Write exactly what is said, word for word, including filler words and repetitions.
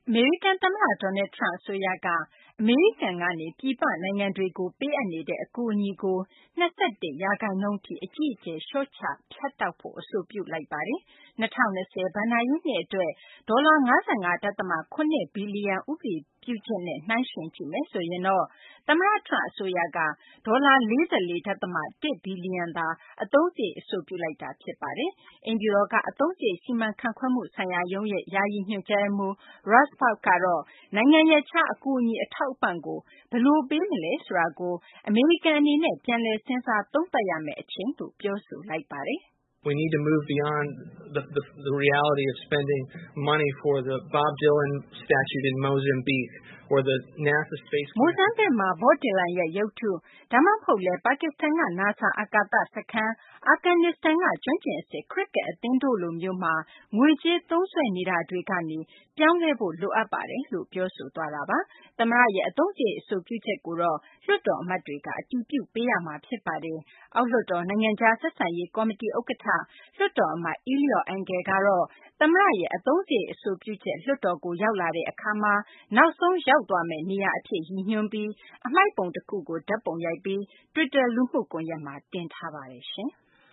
အမေရိကန်သမ္မတ Donald Trump အစိုးရက အမေရိကန်ကနေ ပြည်ပနိုင်ငံတွေကို ပေးအပ်နေတဲ့ အကူအညီကို ၂၁ ရာခိုင်နှုန်းထိ အကြီးအကျယ် လျှော့ချ ဖြတ်တောက်ဖို့ အဆိုပြုလိုက်ပါတယ်။ ၂၀၂၀ ဘဏ္ဍာရေးနှစ်အတွက် ဒေါ်လာ ၅၅ ဒသမ ၇ ဘီလီယံ ဥပဒေပြုချက်နဲ့ နှိုင်းယှဉ်ကြည့်မယ်ဆိုရင်တော့ သမ္မတ Trump အစိုးရက ဒေါ်လာ ၄၄ ဒသမ ၁ ဘီလီယံသာ အသုံးစရိတ် အဆိုပြုလိုက်တာ ဖြစ်ပါတယ်။ အိမ်ဖြူတော်က အသုံးစရိတ် စီမံခန့်ခွဲမှုဆိုင်ရာရုံးရဲ့ ယာယီညွှန်ကြားရေးမှူး Russ Vought ကတော့ နိုင်ငံရပ်ခြား အကူအညီ အထောက်အပံ့ကို ဘယ်လိုပေးမလဲ ဆိုတာကို အမေရိကန်အနေနဲ့ ပြန်လည် စဉ်းစားသုံးသပ်ရမယ့် အချိန်လို့ ပြောဆိုလိုက်ပါတယ်။ We need to move beyond the, the, the reality of spending money for the Bob Dylan statue in Mozambique or the NASA space. မိုဇမ်ဘစ်မှာ Bob Dylan ရဲ့ ရုပ်တု ဒါမှမဟုတ်လည်း ပါကစ္စတန်က NASA အာကာသစခန်း၊ အာဖဂန်နစ္စတန်က ကျွမ်းကျင်အဆင့် ခရစ်ကက်အသင်းတို့လိုမျိုးမှာ ငွေကြေးသုံးစွဲနေတာတွေကနေ ပြောင်းလဲဖို့ လိုအပ်ပါတယ်လို့ ပြောဆိုသွားတာပါ။ သမ္မတရဲ့ အသုံးစရိတ် အဆိုပြုချက်ကိုတော့ လွှတ်တော်အမတ်တွေက အတည်ပြုပေးရမှာ ဖြစ်ပါတယ်။ အောက်လွှတ်တော် နိုင်ငံခြားဆက်ဆံရေး ကော်မတီ ဥက္ကဋ္ဌ လွှတ်တော်အမတ် Eliot Engel ကတော့ သမ္မတရဲ့ အသုံးစရိတ် အဆိုပြုချက် လွှတ်တော်ကို ရောက်လာတဲ့အခါမှာ နောက်ဆုံးရောက်သွားမယ့် နေရာအဖြစ် ရည်ညွှန်းပြီး အမှိုက်ပုံတခုကို ဓာတ်ပုံရိုက်ပြီး တွစ်တာ လူမှုကွန်ရက်မှာ တင်ထားပါတယ်။